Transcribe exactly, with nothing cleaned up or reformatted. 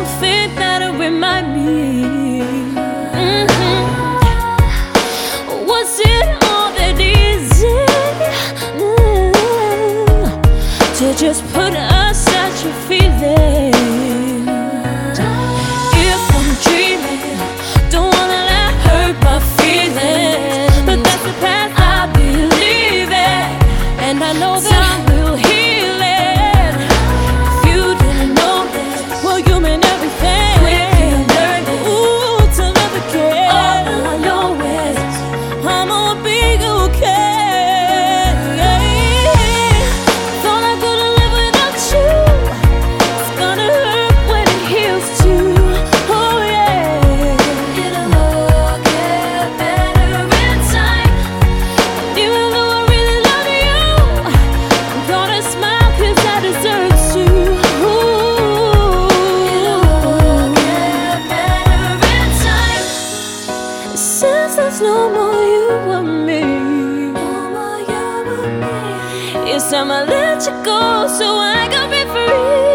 something that'll remind me. Mm-hmm. Was it all that easy mm, to just put aside your feelings? If I'm dreaming, don't wanna let hurt my feelings, but that's the path I believe in, and I know that time will heal it. If you didn't know that, well, you mean everything. Quickly learning, ooh, to love again. All I know is I'ma be okay. Thought I couldn't live without you. It's gonna hurt when it heals too. Oh yeah, it'll all get better in time. Even though I really love you, I'm gonna smile 'cause I deserve to. Ooh, it'll all get better in time. Since there's no more you and me, no more you and me, it's time I let you go so I can be free.